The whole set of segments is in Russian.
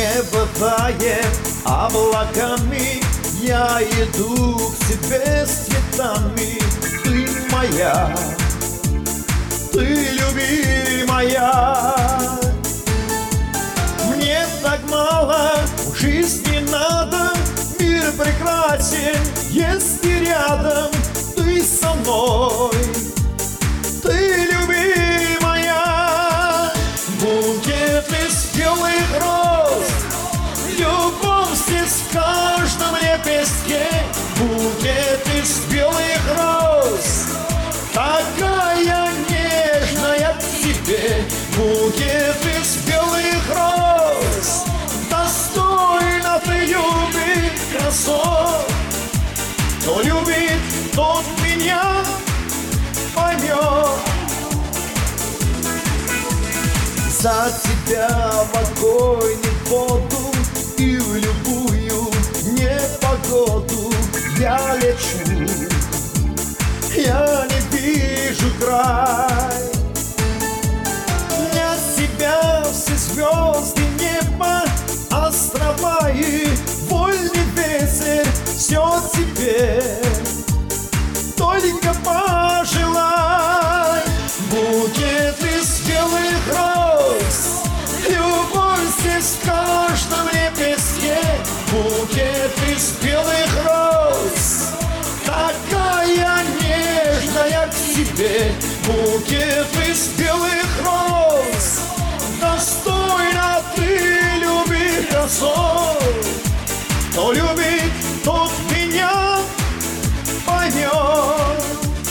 Небо тает облаками, я иду к тебе с цветами. Ты моя, ты любимая. Мне так мало в жизни надо, мир прекрасен, если рядом ты со мной. Ты любимая, букет из белых роз, любовь здесь в каждом лепестке. Букет из белых роз, такая нежная к тебе. Букет из белых роз, достойна ты любви красот. Кто любит, тот меня поймет. За тебя в огонь и в воду и в любую непогоду я лечу, я не вижу край. Для тебя все звезды неба, острова и вольный ветер, все тебе только пожелай. Букет из белых роз, любовь здесь в каждом лепестке. Букет из белых роз, такая нежная к тебе. Букет из белых роз, достойна ты любви красот. Кто любит, тот меня поймет.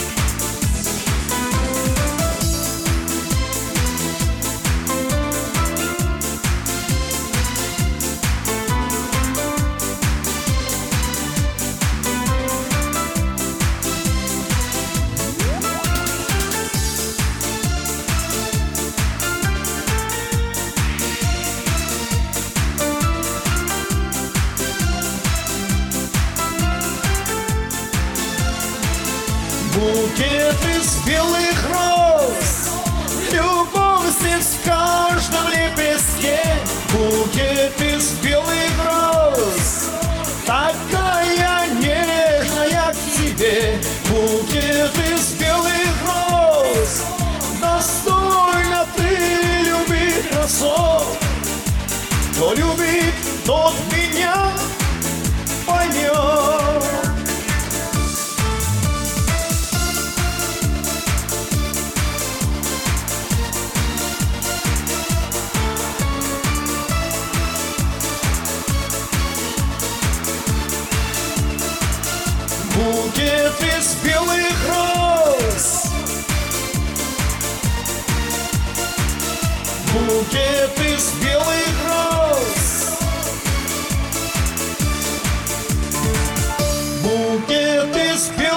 Букет из белых роз, любовь здесь в каждом лепестке. Букет из белых роз, такая нежная к тебе. Букет из белых роз, достойна ты любви красот. Кто любит, тот меня поймет. Букет из белых роз, букет из белых роз, букет из белых роз.